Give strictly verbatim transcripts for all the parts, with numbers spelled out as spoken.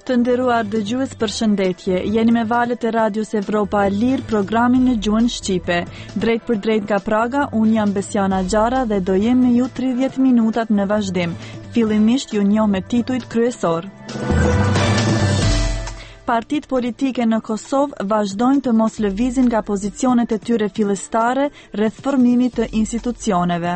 Të nderuar dëgjues, përshëndetje. Jeni me valët e Radios Evropa e Lirë, programin në gjuhën shqipe. Drejt për drejt nga Praga, unë jam Besiana Gjara dhe do jem me ju tridhjetë minutat në vazhdim. Fillimisht ju njoh me titujt kryesor. Partitë politike në Kosovë vazhdojnë të mos lëvizin nga pozicionet e tyre fillestare rreth formimit të institucioneve.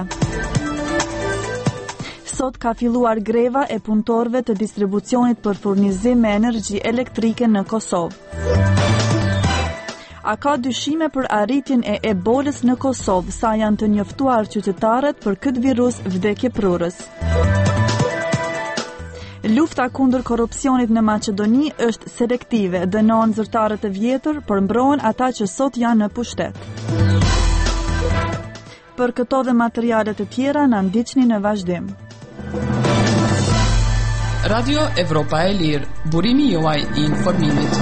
Sot ka filluar greva e punëtorëve të distribucionit për furnizim me energji elektrike në Kosovë. A ka dyshime për arritjen e ebolës në Kosovë, sa janë të njoftuar qytetarët për këtë virus vdekjeprurës. Lufta kundër korrupsionit në Maqedoni është selektive, dënon zyrtarët e vjetër, por mbrohen ata që sot janë në pushtet. Për këto dhe materialet e tjera na ndiqni në vazhdim. Radio Evropa e Lirë, burimi juaj i informimit.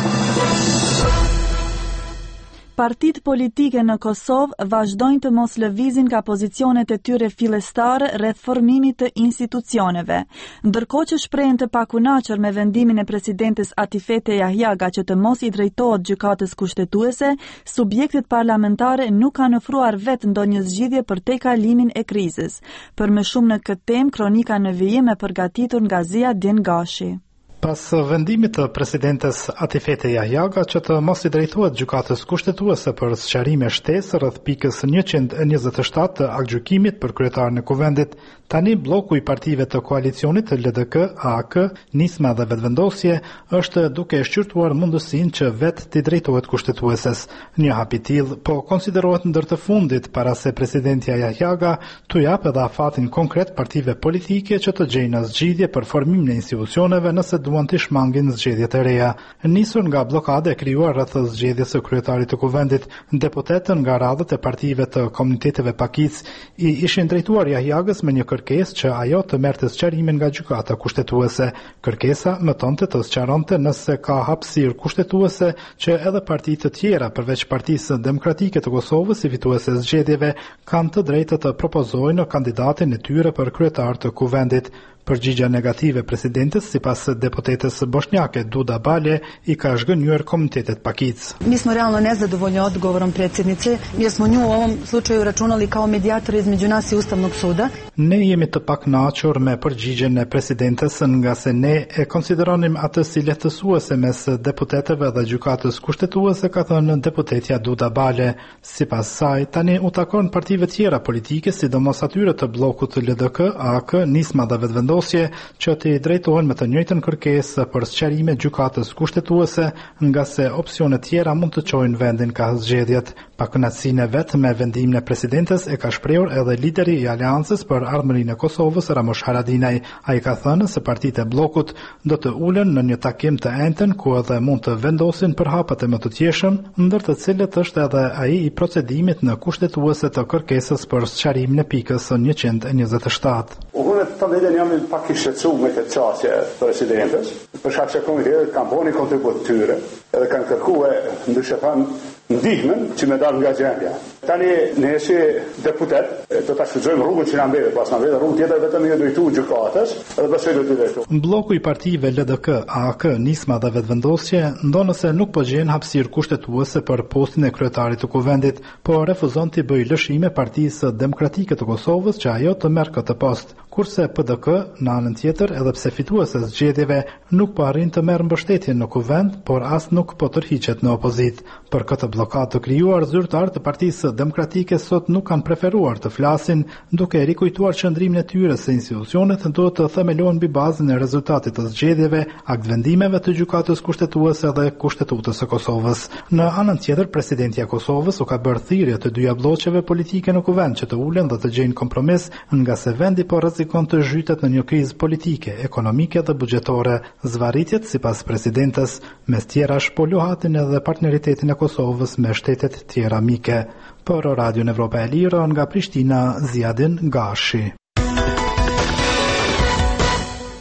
Partitë politike në Kosovë vazhdojnë të mos lëvizin nga pozicionet e tyre fillestare rreth formimit të institucioneve. Ndërkohë që shprehen të pakunaqur me vendimin e presidentes Atifete Jahjaga që të mos i drejtohet gjykatës kushtetuese, subjektet parlamentare nuk kanë ofruar vetë ndonjë zgjidhje për tejkalimin e krizës. Për më shumë në këtë temë, kronika në vijim e përgatitur nga Zia Din Gashi. Pas vendimit të presidentes Atifete Jahjaga që të mos i drejtohet gjykatës kushtetuese për sqarime shtesë rreth pikës njëqind e njëzet e shtatë të aktgjykimit për kryetarin e kuvendit, tani bloku i partive të koalicionit të L D K, A K, Nisma dhe Vetëvendosje është duke shqyrtuar mundësinë që vetë t'i drejtohet kushtetueses. Një hap i tillë po konsiderohet ndër të fundit para se presidentja Jahjaga t'u japë edhe afatin konkret partive politike që të gjejnë zgjidhje për formimin e institucioneve nëse duan të shmangin zgjedhjet e reja. Nisur nga blokada e krijuar rreth zgjedhjes së kryetarit të kuvendit, deputetët nga radhët e partive të komuniteteve pakic i ishin drejtuar Jahjagës me një kërkesë që ajo të merrte sqarimin nga gjykata kushtetuese. Kërkesa mëtonte të sqaronte nëse ka hapësirë kushtetuese që edhe partitë të tjera përveç Partisë Demokratike të Kosovës, si fituese e zgjedhjeve, kanë të drejtë të propozojnë kandidatin e tyre për kryetar të kuvendit. Përgjigja negative presidentes, sipas deputetes bošnjake Duda Balje, i ka zhgënjur komunitetet pakic. Mi smo realno nezadovoljni odgovorom predsjednice, jer smo nju u ovom slučaju računali kao medijator između nas i Ustavnog suda. Ne jemi të pakënaqur me përgjigjen e presidentes nga se ne e konsideronim atë si lehtësuese mes deputetëve dhe gjykatës kushtetuese, ka thënë deputetja Duda Balje. Sipas saj, tani u takon partive tjera politike, sidomos atyre të bllokut L D K, A K, Nisma dhe Vetëvendosje, që t'i drejtohen me të njëjtën kërkesë për sqarime gjykatës kushtetuese, nga se opsionet tjera mund të çojnë vendin ka zgjedhjet. Pakënaqësinë vetë me vendimin e presidentes e ka shprehur edhe lideri i Aleancës për Ardhmërinë e Kosovës, Ramush Haradinaj. Ai ka thënë se partitë e bllokut do të ulen në një takim të enjtën ku edhe mund të vendosin për hapat e më të tjeshëm, ndër të cilët është edhe ai i procedimit në kushtetuese të kërkesës për sqarimin e pikës njëqind e njëzet e shtatë. Unë të vetën jam pak i shqetësuar me këtë çështje presidentes, për shkak se komunitetet kanë bënë kontribut të tyre, edhe kanë kërkuar ndryshe thënë ndihmën që me dalë nga gjendja. Tani ne si deputet do ta shfrytëzojmë rrugën që na mbet, pas na mbet rrugë tjetër vetëm i drejtuar gjykatës, edhe pastaj do t'i drejtojmë. Bloku i partive L D K, A K, Nisma dhe Vetëvendosje ndonë se nuk po gjen hapësirë kushtetuese për postin e kryetarit të kuvendit, po refuzon të bëjë lëshime Partisë Demokratike të Kosovës që ajo të merr këtë post. Kurse P D K, në anën tjetër, edhe pse fituese e zgjedhjeve, nuk po arrin të merr mbështetjen në kuvend, por as nuk po tërhiqet në opozit. Për këtë blokadë të krijuar, zyrtarët e Partisë Demokratike sot nuk kanë preferuar të flasin, duke rikujtuar qëndrimin e tyre se institucionet duhet të themelohen mbi bazën e rezultatit të zgjedhjeve, aktvendimeve të gjykatës kushtetuese dhe kushtetutës së Kosovës. Në anën tjetër, presidentja e Kosovës u ka bërë thirrje të dyja bllokeve politike në kuvend që të ulen dhe të gjejnë kompromis, nga se vendi po rrezikon të zhytet në një krizë politike, ekonomike dhe buxhetore. Zvarritjet, sipas presidentes, mes tjerash po luhatin edhe partneritetin e Kosovës me shtetet tjera mike. Për Radio Evropa e Lirë nga Prishtina, Zia Din Gashi.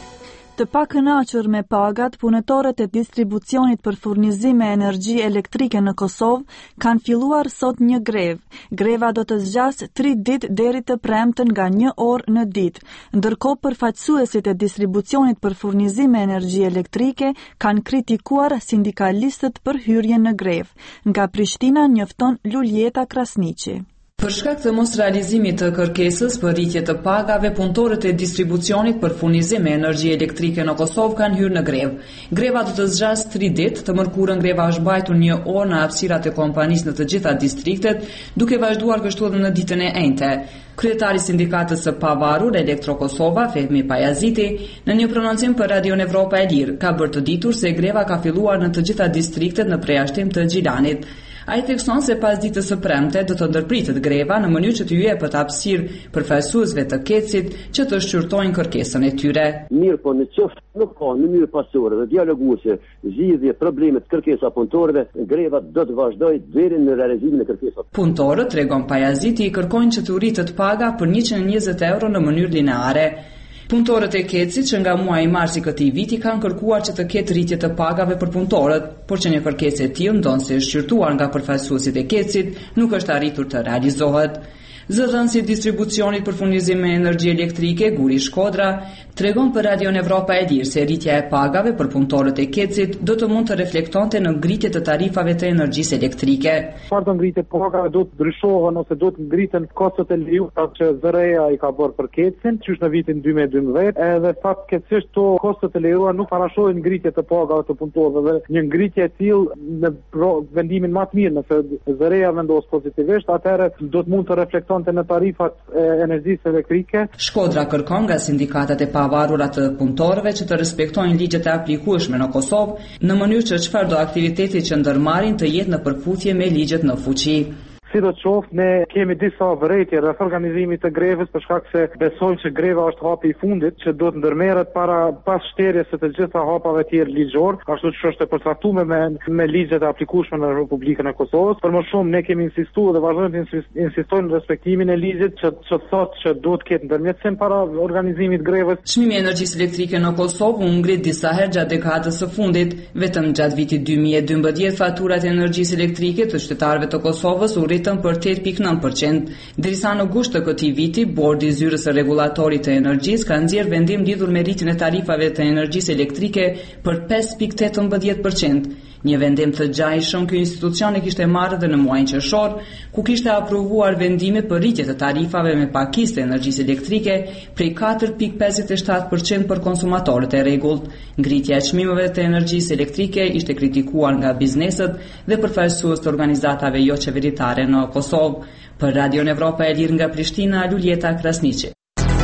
Të pakënaqur me pagat, punëtorët e distribucionit për furnizim me energji elektrike në Kosovë kanë filluar sot një grevë. Greva do të zgjasë tri ditë deri të premten nga një orë në ditë. Ndërkohë, përfaqësuesit e distribucionit për furnizim me energji elektrike kanë kritikuar sindikalistët për hyrjen në grevë. Nga Prishtina njofton Luljeta Krasniqi. Për shkak të mos realizimit të kërkesës për rritje të pagave, punëtorët e distribucionit për furnizim me energji elektrike në Kosovë kanë hyrë në grevë. Greva do të zgjasë tri ditë, të mërkurën greva është mbajtur një orë në hapësirat e kompanisë në të gjitha distriktet, duke vazhduar kështu edhe në ditën e enjte. Kryetari i sindikatës së pavarur Elektro Kosova, Fehmi Pajaziti, në një prononcim për Radion Evropa e Lirë, ka bërë të ditur se greva ka filluar në të gjitha distriktet në përjashtim të Gjilanit. Ai thekson se pas ditës së premte do të ndërpritet greva në mënyrë që të jepet hapësirë përfaqësuesve të Kecit që të shqyrtojnë kërkesën e tyre. Mirë, po në qoftë nuk ka në mënyrë pasore dhe dialoguese zgjidhje problemet kërkesa punëtorëve, greva do të vazhdojë deri në realizimin e kërkesave. Punëtorët, tregon Pajaziti, kërkojnë që të rritet paga për njëqind e njëzet euro në mënyrë lineare. Punëtorët e Kecit që nga muaji mars i këtij viti kanë kërkuar që të ketë rritje të pagave për punëtorët, por që një kërkesë e tillë ndonse e shqyrtuar nga përfaqësuesit e Kecit nuk është arritur të realizohet. Zëdhënësi i distribucionit për furnizim me energji elektrike, Guri Shkodra, tregon për Radion Evropa e Lirë se rritja e pagave për punëtorët e Kecit do të mund të reflektonte në ngritje të tarifave të energjisë elektrike. Çfarë ngritje pagave do të ndryshohen ose do të ngriten kostot e liruta që Z R E-ja i ka bërë për Kecin, qysh në vitin dy mijë e dymbëdhjetë, edhe fatkeqësisht to kostot e liruara nuk parashohin ngritje të pagave të punëtorëve dhe një ngritje e tillë në vendimin më të mirë nëse Z R E-ja vendos pozitivisht, atëherë do të mund të reflektonte në tarifat e energjisë elektrike. Shkodra kërkon nga sindikatat e pavarura të punëtorëve që të respektojnë ligjet e aplikueshme në Kosovë në mënyrë që çfarëdo aktiviteti që ndërmarrin të jetë në përputhje me ligjet në fuqi. Si do të qoftë, ne kemi disa vërejtje rreth organizimit të grevës për shkak se besojmë që greva është hapi i fundit që do të ndërmerret para pas shterjes së të gjitha hapave tjerë ligjor, ashtu siç është e përcaktuar me me ligjet e aplikueshme në Republikën e Kosovës. Për më shumë ne kemi insistuar dhe vazhdojmë të insistojmë në respektimin e ligjit që që thotë që duhet të ketë ndërmjetësim para organizimit grevës. Çmimi i energjisë elektrike në Kosovë u ngrit disa herë gjatë dekadës së fundit. Vetëm gjatë vitit dy mijë e dymbëdhjetë faturat e energjisë elektrike të qytetarëve të Kosovës u rritën për tetë pikë nëntë përqind, derisa në gusht të këtij viti bordi i zyrës së rregullatorit të energjisë ka nxjerrë vendim lidhur me rritjen e tarifave të energjisë elektrike për pesë pikë tetëmbëdhjetë përqind. Një vendim të gjajshëm ky institucion e kishte marrë dhe në muajin qershor, ku kishte aprovuar vendime për rritje të tarifave me pakisë të energjisë elektrike prej katër pikë pesëdhjetë e shtatë përqind për konsumatorët e rregullt. Ngritja e çmimeve të energjisë elektrike ishte kritikuar nga bizneset dhe përfaqësues të organizatave jo qeveritare në Kosovë. Për Radion Evropa e Lirë nga Prishtina, Luljeta Krasniqi.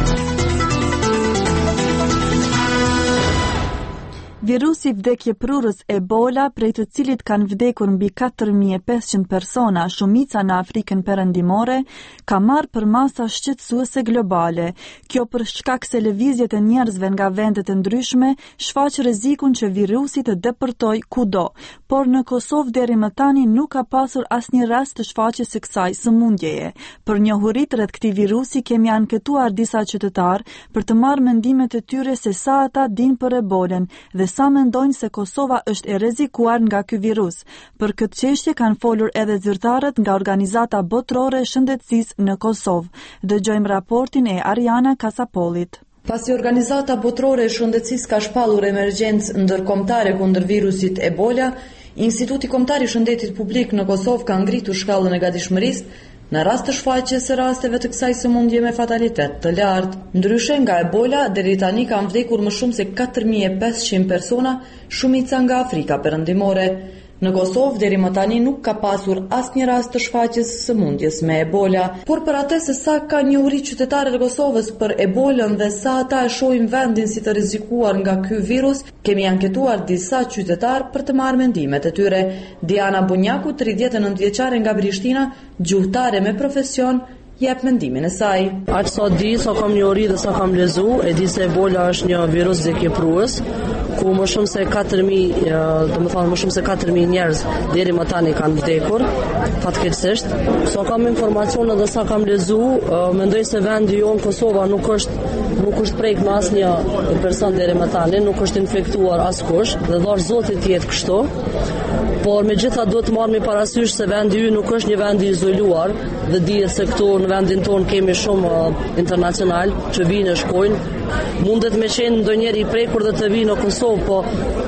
Virusi vdekjeprurës Ebola, prej të cilit kanë vdekur mbi katër mijë e pesëqind persona, shumica në Afrikën Perëndimore, ka marrë përmasa shqetësuese globale. Kjo për shkak se lëvizjet e njerëzve nga vende të ndryshme shfaq rrezikun që virusi të depërtojë kudo, por në Kosovë deri më tani nuk ka pasur asnjë rast të shfaqjes së kësaj sëmundjeje. Për njohurit rreth këtij virusi kemi anketuar disa qytetar për të marrë mendimet e tyre se sa ata dinë për Ebolën dhe sa mendojnë se Kosova është e rrezikuar nga ky virus. Për këtë çështje kanë folur edhe zyrtarët nga Organizata Botërore e Shëndetësisë në Kosovë. Dëgjojmë raportin e Ariana Kasapolit. Pasi Organizata Botërore e Shëndetësisë ka shpallur emergjencë ndërkombëtare kundër virusit Ebola, Instituti Kombëtar i Shëndetit Publik në Kosovë ka ngritur shkallën e gatishmërisë në rast të shfaqjes së rasteve të kësaj sëmundje me fatalitet të lartë. Ndryshe nga Ebola, deri tani kanë vdekur më shumë se katër mijë e pesëqind persona, shumica nga Afrika Perëndimore. Në Kosovë deri më tani nuk ka pasur asnjë rast të shfaqjes së sëmundjes me Ebola, por për atë se sa ka njohuri qytetarët e Kosovës për Ebolën dhe sa ata e shohin vendin si të rrezikuar nga ky virus, kemi anketuar disa qytetar për të marrë mendimet e tyre. Diana Bunjaku, tridhjetë e nëntë vjeçare nga Prishtina, gjuhëtare me profesion, jep mendimin e saj. Aq sa di, sa kam njohuri dhe sa kam lexuar, e di se Ebola është një virus vdekjeprues, ku më shumë se katër mijë, domethënë më shumë se katër mijë njerëz deri më tani kanë vdekur, fatkeqësisht. Sa kam informacione dhe sa kam lexuar, mendoj se vendi jon Kosova nuk është nuk është prek me asnjë person deri më tani, nuk është infektuar askush, dhe dhash Zoti të jetë kështu. Por megjithatë duhet të marrim parasysh se vendi ynë nuk është një vend i izoluar, dhe dihet se këtu në vendin tonë kemi shumë uh, internacional që vinë e shkojnë. Mundet me qenë ndonjëri i prekur dhe të vinë në Kosovë, po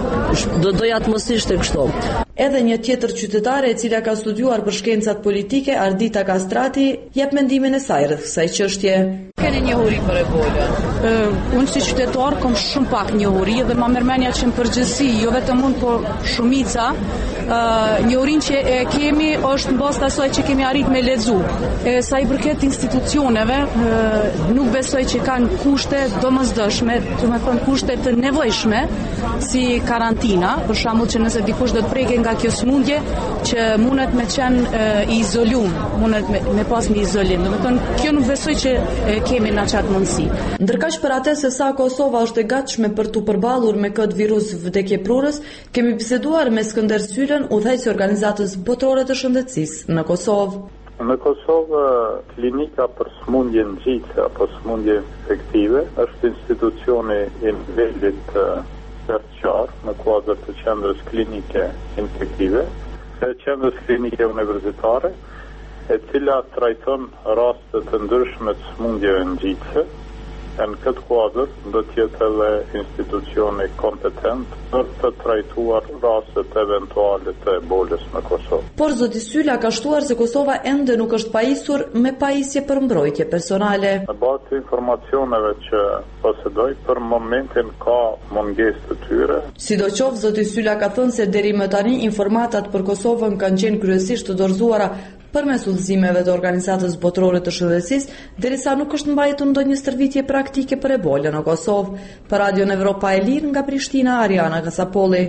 do doja të mos ishte kështu. Edhe një tjetër qytetare e cila ka studiuar për shkencat politike, Ardita Kastrati, jep mendimin e saj rreth kësaj çështje. Keni njohuri për Ebolën? Uh, unë si qytetar kam shumë pak njohuri dhe ma mërmenja që në përgjithësi, jo vetëm unë, por shumica, uh, njohurin që e kemi është në bazë të asaj që kemi arrit me lexu. E sa i përket institucioneve, uh, nuk besoj që kanë kushte domosdoshme, do të thonë kushte të nevojshme, si karantina, për shembull që nëse dikush do të prekë nga kjo sëmundje, që mundet me qenë uh, i izolum, mundet me, me pas një izolim. Do të thonë, kjo nuk besoj që uh, kemi në qatë mundësi. Ndërkaq për atë se sa Kosova është e gatshme për të përballur me këtë virus vdekjeprurës, kemi biseduar me Skënder Sylën, udhëheqës i organizatës botërore të shëndetësisë në Kosovë. Në Kosovë, klinika për sëmundje nxitse apo sëmundje infektive është institucioni i nivelit terciar në kuadër të qendrës klinike infektive, e qendrës klinike universitare, e cila trajton raste të ndryshme të sëmundjeve nxitse. Në këtë kuadër do të jetë edhe institucioni kompetent për të trajtuar rastet eventuale të ebolës në Kosovë. Por zoti Syla ka shtuar se Kosova ende nuk është pajisur me pajisje për mbrojtje personale. Në bazë të informacioneve që posedoj, për momentin ka mungesë të tyre. Sidoqoftë, zoti Syla ka thënë se deri më tani informatat për Kosovën kanë qenë kryesisht të dorëzuara përmes udhëzimeve të Organizatës Botërore të Shëndetësisë, derisa nuk është mbajtur ndonjë stërvitje praktike për Ebolën në Kosovë. Për Radion Evropa e Lirë nga Prishtina, Ariana Kasapolli.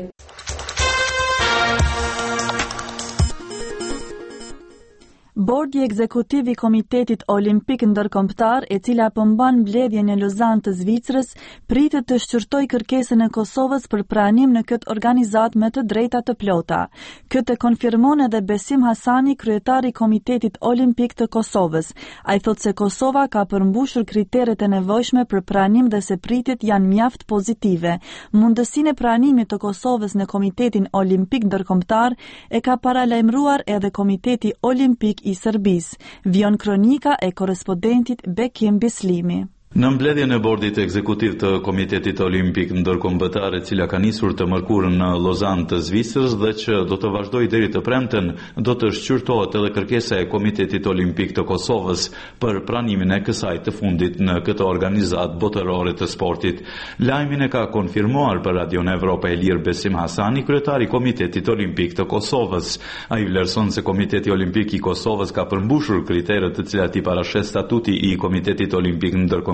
Bordi ekzekutiv i Komitetit Olimpik Ndërkombëtar, e cila përmban mbledhjen në Lozan të Zvicrës, pritet të shqyrtoj kërkesën e Kosovës për pranim në këtë organizat me të drejta të plota. Këtë konfirmon edhe Besim Hasani, kryetari i Komitetit Olimpik të Kosovës. Ai thotë se Kosova ka përmbushur kriteret e nevojshme për pranim dhe se pritjet janë mjaft pozitive. Mundësinë e pranimit të Kosovës në Komitetin Olimpik Ndërkombëtar e ka paralajmëruar edhe Komiteti Olimpik i Serbisë. Vion kronika e korrespondentit Bekim Bislimi. Në mbledhjen e bordit ekzekutiv të Komitetit Olimpik Ndërkombëtar, e cila ka nisur të mërkurën në Lozan të Zvicrës dhe që do të vazhdojë deri të premten, do të shqyrtohet edhe kërkesa e Komitetit Olimpik të Kosovës për pranimin e kësaj të fundit në këtë organizatë botërore të sportit. Lajmin e ka konfirmuar për Radion Evropa e Lirë Besim Hasani, kryetari i Komitetit Olimpik të Kosovës. Ai vlerëson se Komiteti Olimpik i Kosovës ka përmbushur kriteret të cilat i parashes statuti i Komitetit Olimpik Ndërkombëtar,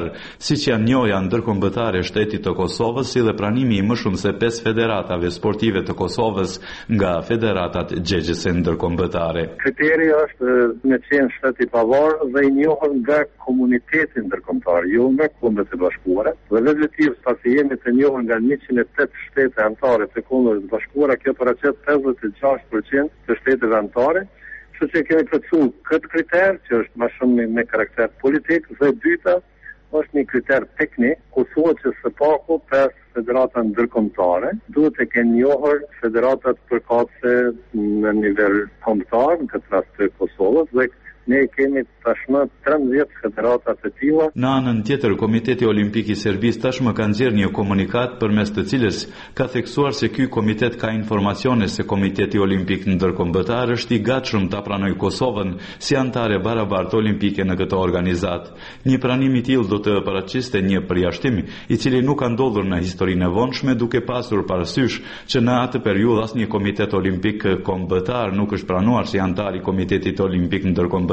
si që janë njohja ndërkombëtare shtetit të Kosovës, si dhe pranimi i më shumë se pesë federatave sportive të Kosovës nga federatat gjegjëse ndërkombëtare. Kriteri është me qenë shteti pavarë dhe i njohur nga komuniteti ndërkombëtar, jo nga Kombet e Bashkuara, dhe vëzhgim pasi jemi të njohur nga njëqind e tetë shtete anëtare të Kombeve të Bashkuara, kjo paraqet pesëdhjetë e gjashtë përqind të shteteve anëtare. Kështu që kemi plotësuar këtë kriter, që është më shumë me karakter politik, dhe dyta është një kriter teknik, ku thuhet që së paku pesë federata ndërkombëtare duhet të kenë njohur federatat përkatëse në nivel kombëtar, në këtë rast të Kosovës, dhe ne kemi tashmë trembëdhjetë federata të tilla. Në anën tjetër, Komiteti Olimpik i Serbisë tashmë ka nxjerrë një komunikat përmes të cilës ka theksuar se ky komitet ka informacione se Komiteti Olimpik Ndërkombëtar është i gatshëm ta pranojë Kosovën si anëtare barabartë olimpike në këtë organizat. Një pranim i tillë do të paraqiste një përjashtim i cili nuk ka ndodhur në historinë e vonshme, duke pasur parasysh që në atë periudhë asnjë komitet olimpik kombëtar nuk është pranuar si anëtar i Komitetit Olimpik Ndërkombëtar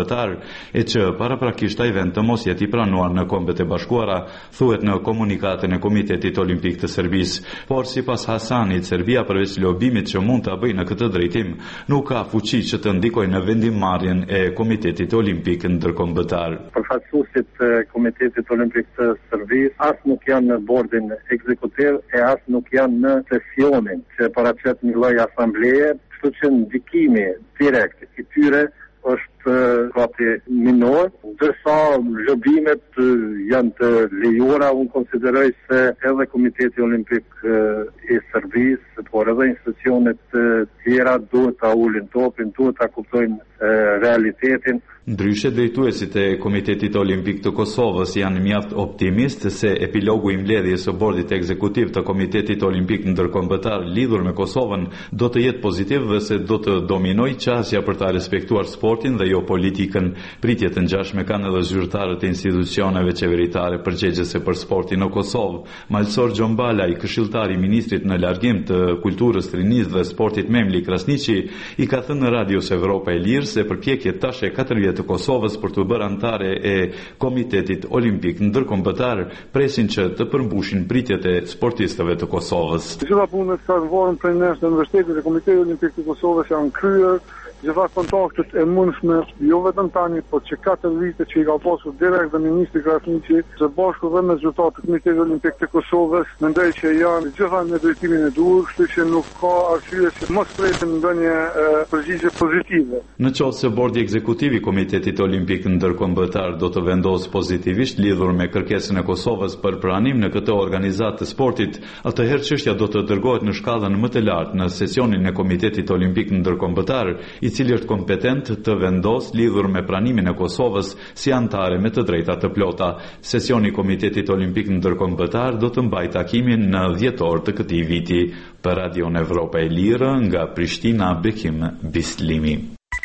ndërkombëtar, e që paraprakisht ai vend të mos jetë i pranuar në Kombet e Bashkuara, thuhet në komunikatin e Komitetit Olimpik të Serbisë. Por sipas Hasanit, Serbia përveç lobimit që mund ta bëjë në këtë drejtim, nuk ka fuqi që të ndikojë në vendimmarrjen e Komitetit Olimpik ndërkombëtar. Përfaqësuesit e Komitetit Olimpik të Serbisë as nuk janë në bordin ekzekutiv e as nuk janë në sesionin që paraqet një lloj asambleje, kështu që ndikimi direkt i tyre është gati minor, ndërsa lobimet janë të lejuara. Unë konsideroj se edhe Komiteti Olimpik i Serbisë, por edhe institucionet tjera duhet ta ulin topin, duhet ta kuptojnë realitetin. Ndryshe, drejtuesit e Komitetit Olimpik të Kosovës janë mjaft optimist se epilogu i mbledhjes së bordit ekzekutiv të Komitetit Olimpik ndërkombëtar lidhur me Kosovën do të jetë pozitiv dhe se do të dominojë qasja për ta respektuar sportin dhe jo politikën. Pritje të ngjashme kanë edhe zyrtarët e institucioneve qeveritare përgjegjëse për sportin në Kosovë. Malsor Gjombala, i këshilltari i ministrit në largim të kulturës, rinisë dhe sportit Memli Krasniqi, i ka thënë në Radios Evropa e Lirë se përpjekjet tash e katër të Kosovës për të bërë anëtare e Komitetit Olimpik ndërkombëtar presin që të përmbushin pritjet e sportistëve të Kosovës. Gjitha punët ka vënë prej nesh në Universitetin e Komitetit Olimpik të Kosovës janë kryer, gjitha kontaktet e mundshme, jo vetëm tani, por që katër vite që i ka pasur direkt dhe ministri Krasniqi, së bashku dhe me zyrtarët e Komitetit Olimpik të Kosovës, mendoj që janë gjitha në drejtimin e duhur, kështu që nuk ka arsye që mos presin ndonjë përgjigje pozitive. Në qoftë se bordi ekzekutiv i Komitetit Olimpik ndërkombëtar do të vendosë pozitivisht lidhur me kërkesën e Kosovës për pranim në këtë organizatë të sportit, atëherë çështja do të dërgohet në shkallën më të lartë në sesionin e Komitetit Olimpik ndërkombëtar, i cili është kompetent të vendos lidhur me pranimin e Kosovës si anëtare me të drejta të plota. Sesioni i Komitetit Olimpik ndërkombëtar do të mbajë takimin në dhjetor të këtij viti. Për Radion Evropa e Lirë, nga Prishtina, Bekim Bislimi.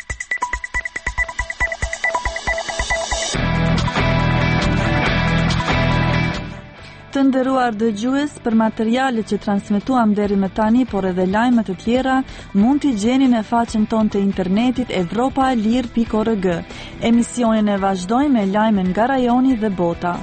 Të nderuar dëgjues, për materialet që transmetuam deri më tani, por edhe lajme të tjera, mund t'i gjeni në faqen tonë të internetit evropa e lirë pikë org. Emisionin e vazhdojmë me lajme nga rajoni dhe bota.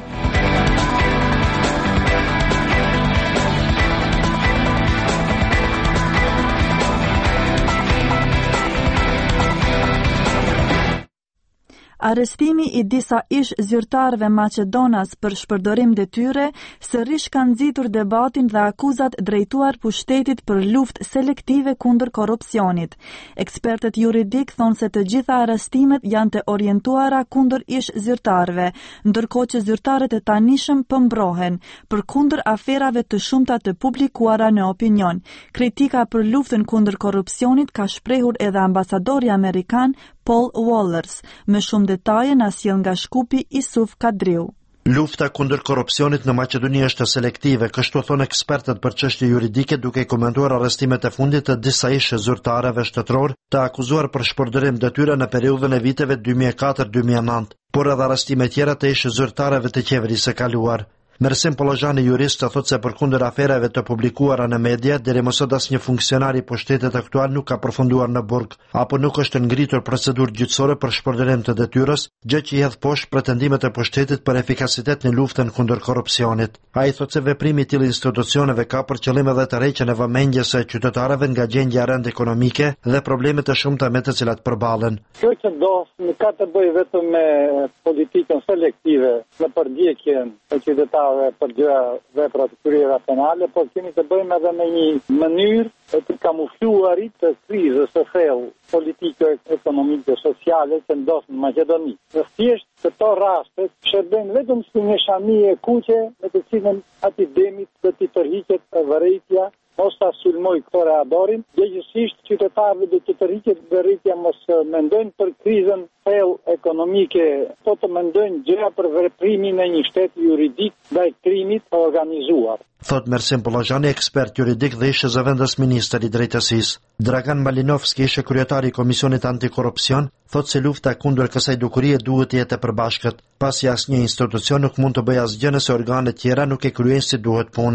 Arrestimi i disa ish zyrtarëve Maqedonas për shpërdorim detyre sërish kanë nxitur debatin dhe akuzat drejtuar pushtetit për luftë selektive kundër korrupsionit. Ekspertët juridik thonë se të gjitha arrestimet janë të orientuara kundër ish zyrtarëve, ndërkohë që zyrtarët e tanishëm pëmbrohen për kundër aferave të shumta të publikuara në opinion. Kritika për luftën kundër korrupsionit ka shprehur edhe ambasadori amerikan Paul Wallers. Me shumë detaje na sjell nga Shkupi Isuf Kadriu. Lufta kundër korrupsionit në Maqedoni është selektive, kështu thonë ekspertët për çështje juridike, duke komentuar arrestimet e fundit të disa ish zyrtarëve shtetëror të akuzuar për shpërdorim detyre në periudhën e viteve dy mijë e katër deri dy mijë e nëntë, por edhe arrestime tjera të ish zyrtarëve të qeverisë së kaluar. Mersim Pollozhani, jurist, thotë se përkundër aferave të publikuara në media, deri më sot asnjë funksionar i pushtetit aktual nuk ka përfunduar në burg, apo nuk është ngritur procedurë gjyqësore për shpërdorim të detyrës, gjë që i hedh poshtë pretendimet e pushtetit për efikasitet në luftën kundër korrupsionit. Ai thotë se veprimi i tillë institucioneve ka për qëllim edhe të rreqen e vëmendjes së qytetarëve nga gjendja rënd ekonomike dhe problemet e shumta me të cilat përballen. Kjo që do nuk ka të bëjë vetëm me politikën selektive, me përdjekjen e qytetarëve për gjëra vepra të kryera penale, por kemi të bëjmë edhe me një mënyrë e të kamufluarit të krizës së thellë politiko-ekonomike sociale që ndos në Maqedoni. Në thjesht këto raste shërbejnë vetëm si një shami e kuqe me të cilën ati demit të t'i tërhiqet e vërejtja mos ta sulmoj këto readorin, gjëgjësisht qytetarëve do të tërhiqet vërejtja mos mendojnë për krizën thellë ekonomike, po të mendojnë gjëra për veprimin e një shteti juridik ndaj krimit të organizuar. Thot Mersim Pollozhani, ekspert juridik dhe ish zëvendës ministër i drejtësisë. Dragan Malinovski, ish kryetari i Komisionit Antikorrupsion, thot se lufta kundër kësaj dukurie duhet të jetë e përbashkët, pasi asnjë institucion nuk mund të bëjë asgjë nëse organet tjera nuk e kryejnë si duhet punën.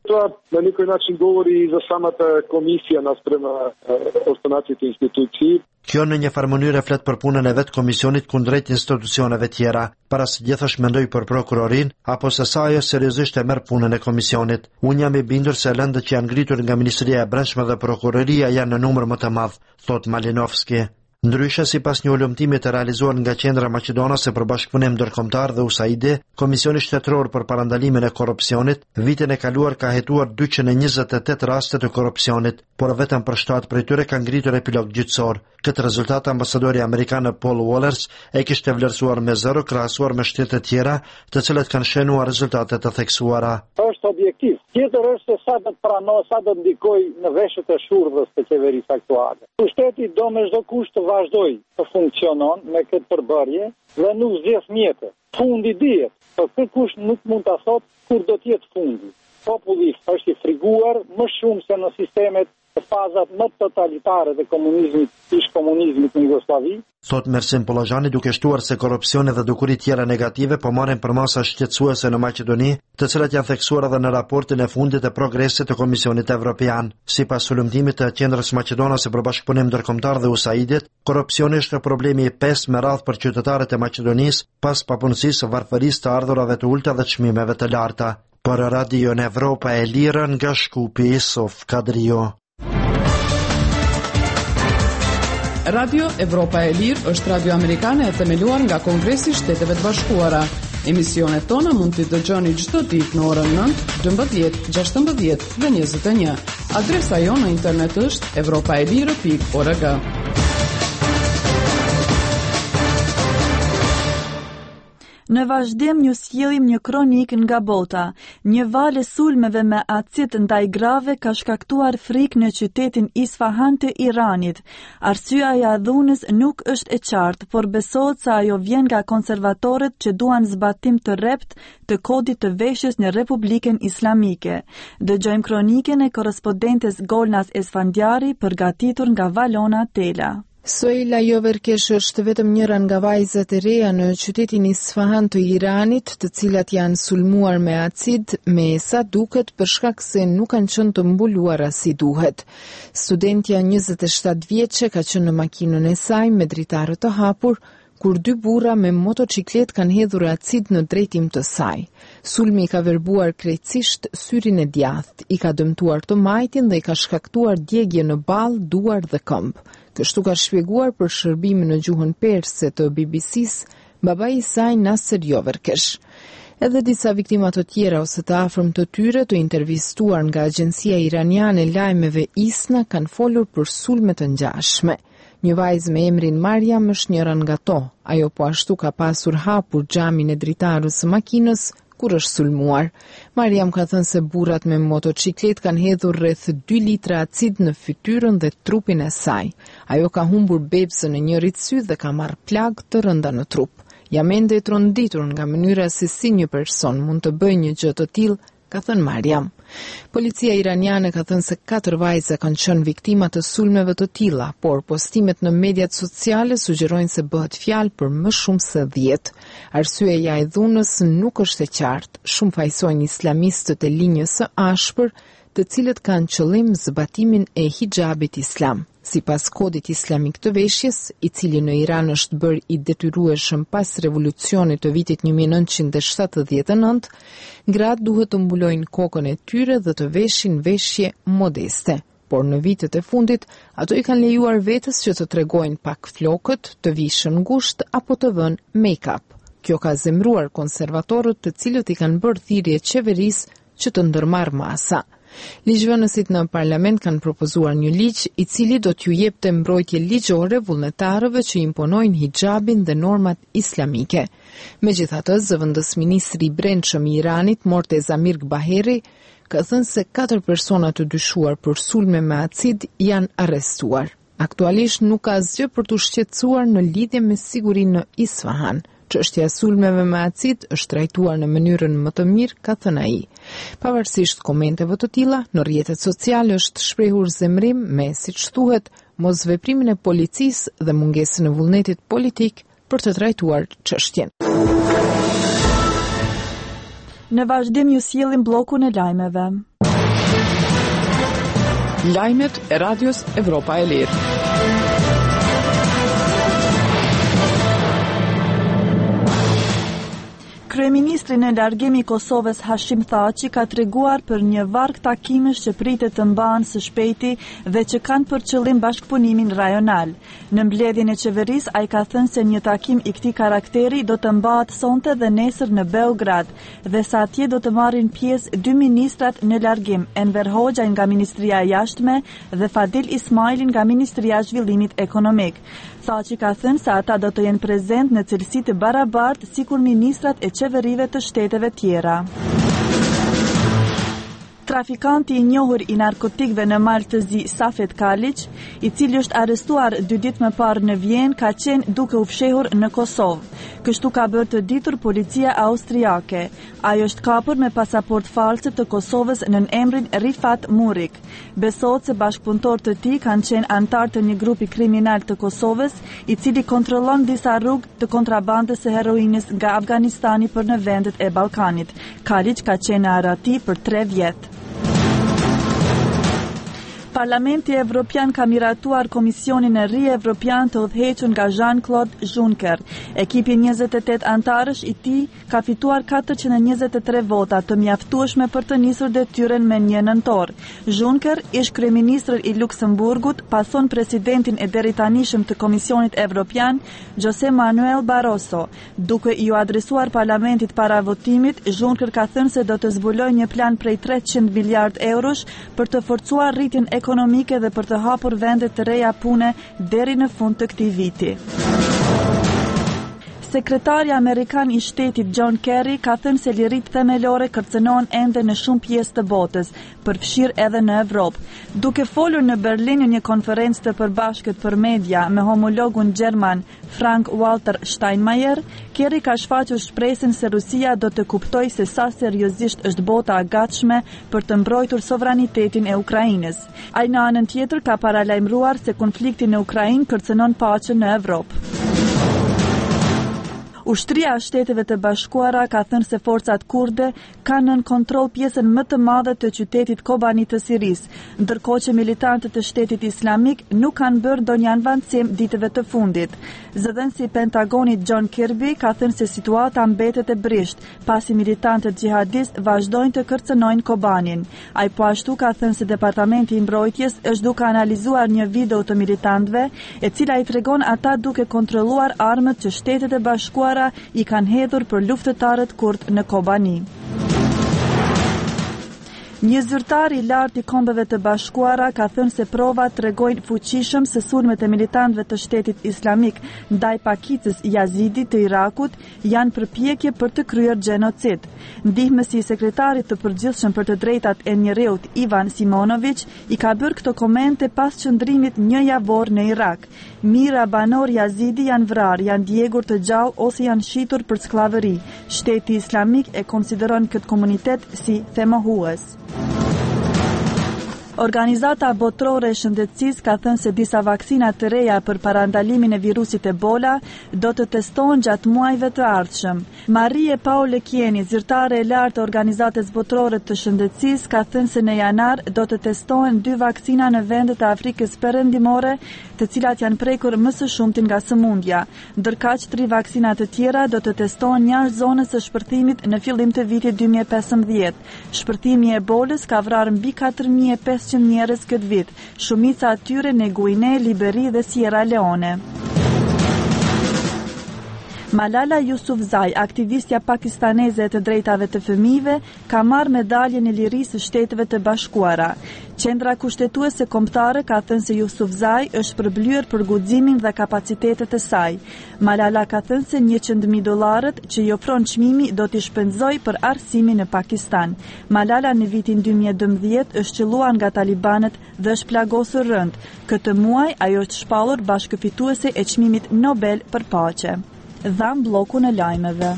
Това на никой начин говори и за самата комисия naspram ostonacit instituции. Kjo në një farë mënyrë flet për punën e vet komisionit kundrejt institucioneve tjera, para se gjithashtu mendoj për prokurorin, apo se sa ajo seriozisht e merr punën e komisionit. Unë jam i bindur se lëndët që janë ngritur nga Ministria e Brendshme dhe Prokuroria janë në numër më të madh, thot Malinovski. Ndryshe, sipas një ulëmtimi të realizuar nga Qendra Maqedonase për Bashkëpunim Ndërkombëtar dhe U S A I D, Komisioni Shtetëror për Parandalimin e Korrupsionit, vitin e kaluar ka hetuar dyqin e njëzet e tetë raste të korrupsionit, por vetëm për shtatë prej tyre ka ngritur epilog gjyqësor. Këtë rezultat ambasadori amerikan Paul Wallers e kishte vlerësuar me zero krahasuar me shtetet tjera, të cilët kanë shënuar rezultate të theksuara. Është objektiv. Tjetër është se sa do të pranoj, sa do të ndikoj në veshët e shurdhës të qeverisë aktuale. Pushteti do me çdo kusht të vazhdoj të funksionon me këtë përbërje dhe nuk zgjedh mjete. Fundi dihet, por ky kusht nuk mund ta thot kur do të jetë fundi. Populli është i friguar më shumë se në sistemet e fazat më totalitare të komunizmit, ish komunizmit në Jugosllavi. Thot Mersim Pollazhani, duke shtuar se korrupsioni dhe dukuri tjera negative po marrin për masa shqetësuese në Maqedoni, të cilat janë theksuar edhe në raportin e fundit të progresit të Komisionit Evropian. Sipas sulmtimit të Qendrës Maqedonase për Bashkëpunim Ndërkombëtar dhe U S A I D-it, korrupsioni është problemi i pestë me radhë për qytetarët e Maqedonisë pas papunësisë, varfërisë, të ardhurave të ulta dhe çmimeve të larta. Për Radio Evropa e Lirë nga Shkupi, Sof Kadrio. Radio Evropa e Lirë është radio amerikane e themeluar nga Kongresi i Shteteve të Bashkuara. Emisionet tona mund t'i dëgjoni çdo ditë në orën nëntë, dymbëdhjetë, gjashtëmbëdhjetë dhe njëzet e një. Adresa jonë në internet është evropaelire pikë org. Në vazhdim ju sjellim një kronik nga bota. Një valë sulmeve me acid ndaj grave ka shkaktuar frikë në qytetin Isfahan të Iranit. Arsyeja e dhunës nuk është e qartë, por besohet se ajo vjen nga konservatorët që duan zbatim të rrept të kodit të veshjes në Republikën Islamike. Dëgjojmë kronikën e korrespondentes Golnas Esfandiari, përgatitur nga Valona Tela. Soila Joverkesh është vetëm njëra nga vajzat e reja në qytetin Isfahan të Iranit, të cilat janë sulmuar me acid, me sa duket për shkak se nuk kanë qenë të mbuluara si duhet. Studentja njëzet e shtatë vjeçe ka qenë në makinën e saj me dritarë të hapur, kur dy burra me motociklet kanë hedhur acid në drejtim të saj. Sulmi ka verbuar krejtësisht syrin e djathtë, i ka dëmtuar të majtin dhe i ka shkaktuar djegje në ball, duar dhe këmbë. Kështu ka shpjeguar për shërbimin në gjuhën perse të B B C-s babai i saj Nasser Joverkesh. Edhe disa viktima të tjera ose të afërm të tyre të intervistuar nga agjencia iraniane e lajmeve ISNA kanë folur për sulme të ngjashme. Një vajzë me emrin Mariam është njëra nga to. Ajo po ashtu ka pasur hapur xhamin e dritarës së makinës kur është sulmuar. Mariam ka thënë se burrat me motociklet kanë hedhur rreth dy litra acid në fytyrën dhe trupin e saj. Ajo ka humbur bebsën e njërit sy dhe ka marrë plagë të rënda në trup. Jam ende e tronditur nga mënyra se si një person mund të bëjë një gjë të tillë, ka thënë Mariam. Policia iraniane ka thënë se katër vajza kanë qenë viktima të sulmeve të tilla, por postimet në mediat sociale sugjerojnë se bëhet fjalë për më shumë se dhjetë. Arsyeja e dhunës nuk është e qartë. Shumë fajsojnë islamistët e linjës së ashpër, të cilët kanë qëllim zbatimin e hijabit islam. Sipas kodit islamik të veshjes, i cili në Iran është bërë i detyrueshëm pas revolucionit të vitit një mijë e nëntëqind e shtatëdhjetë e nëntë, gratë duhet të mbulojnë kokën e tyre dhe të veshin veshje modeste. Por në vitet e fundit, ato i kanë lejuar vetes që të tregojnë pak flokët, të vishën ngushtë apo të vënë make-up. Kjo ka zemruar konservatorët, të cilët i kanë bërë thirrje qeverisë që të ndërmarrë masa. Ligjvënësit në parlament kanë propozuar një ligj i cili do t'ju jepte mbrojtje ligjore vullnetarëve që imponojnë hijabin dhe normat islamike. Megjithatë, zëvendës ministri i brendshëm i Iranit, Morteza Mirg Baheri, ka thënë se katër persona të dyshuar për sulme me acid janë arrestuar. Aktualisht nuk ka asgjë për t'u shqetësuar në lidhje me sigurinë në Isfahan. Çështja e sulmeve me acid është trajtuar në mënyrën më të mirë, ka thënë ai. Pavarësisht komenteve të tilla, në rrjetet sociale është shprehur zemrim me, siç thuhet, mosveprimin e policisë dhe mungesën e vullnetit politik për të trajtuar çështjen. Në vazhdim ju sjellim bllokun e lajmeve. Lajmet e Radios Evropa e Lirë. Kryeministri në largim i Kosovës Hashim Thaçi ka treguar për një varg takimesh që pritet të mbahen së shpejti dhe që kanë për qëllim bashkëpunimin rajonal. Në mbledhjen e qeverisë, ai ka thënë se një takim i këtij karakteri do të mbahet sonte dhe nesër në Beograd dhe sa atje do të marrin pjesë dy ministrat në largim, Enver Hoxha nga Ministria e Jashtme dhe Fadil Ismaili nga Ministria e Zhvillimit Ekonomik. Thaçi ka thënë se ata do të jenë prezent në cilësi të barabartë sikur ministrat e qeverive të shteteve tjera. Trafikanti i njohur i narkotikëve në Maltëzi, Safet Kaliq, i cili është arrestuar dy ditë më parë në Vjenë, ka qenë duke u fshehur në Kosovë. Kështu ka bërë të ditur policia austriake. Ai është kapur me pasaport false të Kosovës në emrin Rifat Murik. Besohet se bashkëpunëtorët të tij kanë qenë antar të një grupi kriminal të Kosovës, i cili kontrollon disa rrugë të kontrabandës së heroinës nga Afganistani për në vendet e Ballkanit. Kaliq ka qenë në arati për tre vjet. Parlamenti Evropian ka miratuar Komisionin e ri Evropian të udhëhequr nga Jean-Claude Juncker. Ekipi njëzet e tetë antarësh i tij ka fituar katërqind e njëzet e tre vota të mjaftueshme për të nisur detyren me një nëntor. Juncker, ish kryeministri i Luksemburgut, pason presidentin e deritanishëm të Komisionit Evropian, José Manuel Barroso. Duke iu adresuar parlamentit para votimit, Juncker ka thënë se do të zbulojë një plan prej treqind miliard eurosh për të forcuar rritjen ekonomike dhe për të hapur vende të reja pune deri në fund të këtij viti. Sekretari Amerikan i Shtetit John Kerry ka thënë se liritë themelore kërcënohen ende në shumë pjesë të botës, përfshirë edhe në Evropë. Duke folur në Berlin në një konferencë të përbashkët për media me homologun gjerman Frank Walter Steinmeier, Kerry ka shfaqur shpresën se Rusia do të kuptojë se sa seriozisht është bota e gatshme për të mbrojtur sovranitetin e Ukrainës. Ai në anën tjetër ka paralajmëruar se konflikti në Ukrainë kërcënon paqen në Evropë. Ushtria e Shteteve të Bashkuara ka thënë se forcat kurde kanë nën kontroll pjesën më të madhe të qytetit Kobani të Sirisë, ndërkohë që militantët e Shtetit Islamik nuk kanë bërë ndonjë avancim ditëve të fundit. Zëdhënësi i Pentagonit John Kirby ka thënë se situata mbetet e brisht, pasi militantët xhihadist vazhdojnë të kërcënojnë Kobanin. Ai po ashtu ka thënë se Departamenti i Mbrojtjes është duke analizuar një video të militantëve, e cila i tregon ata duke kontrolluar armët që Shtetet e Bashkuara i kanë hedhur për luftëtarët kurd në Kobani. Një zyrtar i lartë i Kombeve të Bashkuara ka thënë se provat tregojnë fuqishëm se sulmet e militantëve të Shtetit Islamik ndaj pakicës Yazidi të Irakut janë përpjekje për të kryer gjenocid. Ndihmësi i sekretarit të përgjithshëm për të drejtat e njerëzit Ivan Simonović i ka bërë këto komente pas qëndrimit një javor në Irak. Mira banor Yazidi janë vrarë, janë djegur të gjallë ose janë shitur për skllavëri. Shteti Islamik e konsideron këtë komunitet si themohues. Organizata Botërore e Shëndetësisë ka thënë se disa vaksina të reja për parandalimin e virusit Ebola do të testohen gjatë muajve të ardhshëm. Marie Paule Kieni, zyrtare e lartë e Organizatës Botërore të Shëndetësisë, ka thënë se në janar do të testohen dy vaksina në vendet e Afrikës Perëndimore, të cilat janë prekur më së shumti nga sëmundja. Ndërkaq tri vaksina të tjera do të testohen jashtë zonës së shpërthimit në fillim të vitit dy mijë e pesëmbëdhjetë. Shpërthimi i Ebolës ka vrarë mbi katër mijë e pesëqind njerëz këtë vit, shumica atyre në Guinea, Liberi dhe Sierra Leone. Malala Yousafzai, aktivistja pakistaneze e të drejtave të fëmijëve, ka marrë medaljen e lirisë së Shteteve të Bashkuara. Qendra kushtetuese kombëtare ka thënë se Yousafzai është përblyer për guximin dhe kapacitetet e saj. Malala ka thënë se njëqind mijë dollarët që i ofron çmimi do t'i shpenzojë për arsimin në Pakistan. Malala në vitin dy mijë e dymbëdhjetë është qelluar nga talibanët dhe është plagosur rënd. Këtë muaj ajo është shpallur bashkëfituese e çmimit Nobel për paqe. Dham blokun e lajmeve.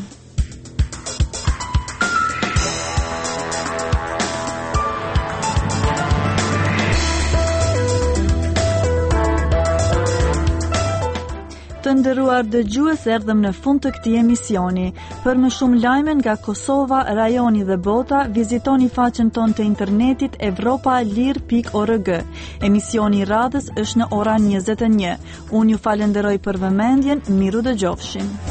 Të Të nderuar dëgjues, erdhëm në fund të këtij emisioni. Për më shumë lajme nga Kosova, rajoni dhe bota, vizitoni faqen tonë të internetit evropalir pikë org. Emisioni i radhës është në orën njëzet e një. Unë ju falenderoj për vëmendjen, miru dëgjofshim.